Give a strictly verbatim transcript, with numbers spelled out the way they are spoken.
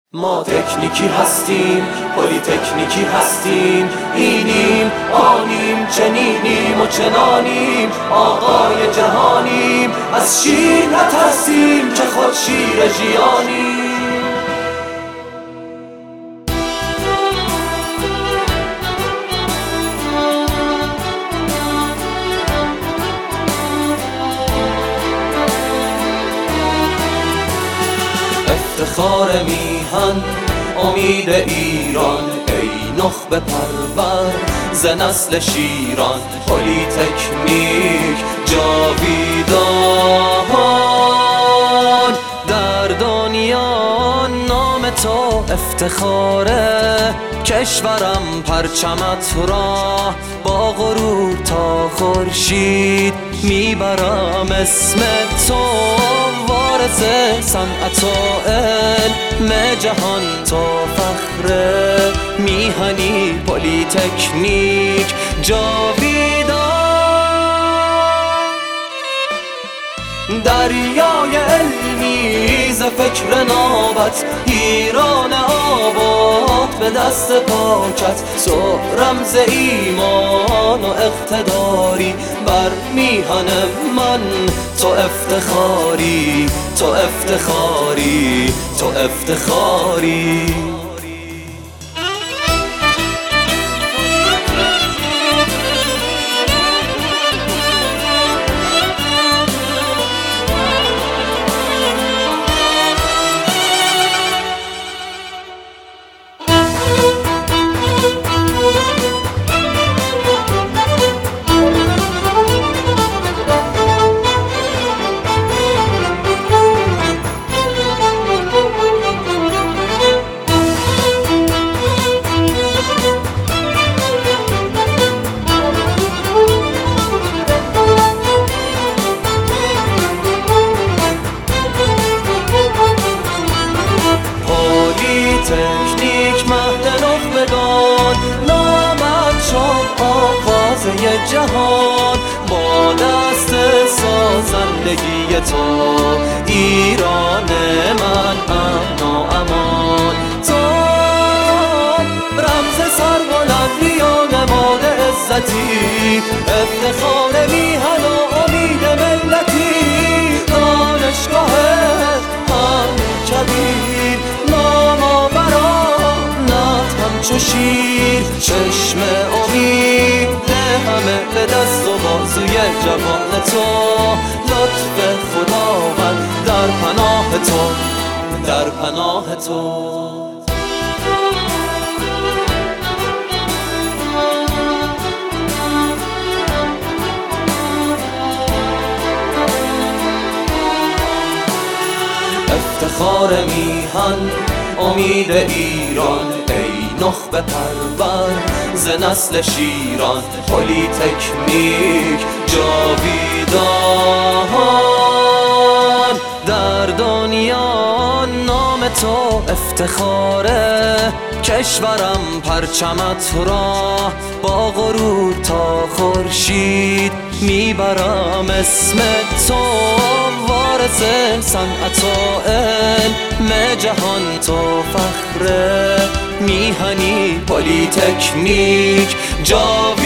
ما تکنیکی هستیم، پلی تکنیکی هستیم، اینیم آنیم، چنینیم و چنانیم، آقای جهانیم، از شیر نترسیم که خود شیر ژیانیم. افتخار میهن، امید ایران، ای نخبه پرور ز نسل شیران، پلی تکنیک جاویدان در دنیا. نام تو افتخاره، کشورم پرچمت را با غرور تا خورشید میبرم. اسم تو وارث صنعت و علم جهان، تو فخر میهنی، پلی تکنیک جاویدان. دریای علمی ز فکر نابت، ایران آباد به دست پاکت، تو رمز ایمان و اقتداری بر میهن من. تو افتخاری، تو افتخاری، تو افتخاری. تکنیک مهد نخبگان، نامد شد آغازه جهان. با دست سازندگی تو ایران من امن و امان. تو رمز سربلندی و نماد عزتی، افتخار میهن و امید ملتی. دانشگاه امن کبیر، چو شیر، چشم امید همه به دست و بازوی جوان تو. لطف خداوند در پناه تو، در پناه تو. افتخار میهن، امید ایران، ای نخبه پرور ز نسل شیران، پلی تکنیک جاویدان در دنیا. نام تو افتخاره، کشورم پرچمت را با غرور تا خورشید میبرم. اسم تو وارث صنعت و علم جهان، تو فخر میهنی، پلی تکنیک جاویدان.